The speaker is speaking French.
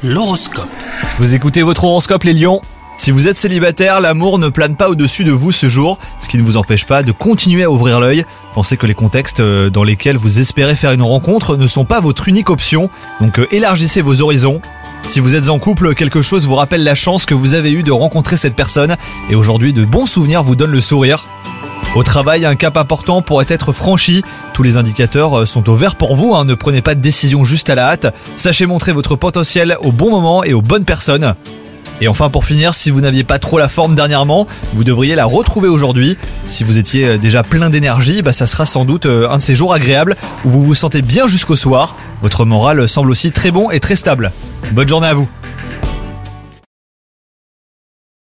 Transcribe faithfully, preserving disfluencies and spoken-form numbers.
L'horoscope. Vous écoutez votre horoscope les lions. Si vous êtes célibataire, l'amour ne plane pas au-dessus de vous ce jour, ce qui ne vous empêche pas de continuer à ouvrir l'œil. Pensez que les contextes dans lesquels vous espérez faire une rencontre ne sont pas votre unique option, donc élargissez vos horizons. Si vous êtes en couple, quelque chose vous rappelle la chance que vous avez eue de rencontrer cette personne, et aujourd'hui de bons souvenirs vous donnent le sourire. Au travail, un cap important pourrait être franchi. Tous les indicateurs sont au vert pour vous, hein. Ne prenez pas de décision juste à la hâte. Sachez montrer votre potentiel au bon moment et aux bonnes personnes. Et enfin pour finir, si vous n'aviez pas trop la forme dernièrement, vous devriez la retrouver aujourd'hui. Si vous étiez déjà plein d'énergie, bah ça sera sans doute un de ces jours agréables où vous vous sentez bien jusqu'au soir. Votre moral semble aussi très bon et très stable. Bonne journée à vous.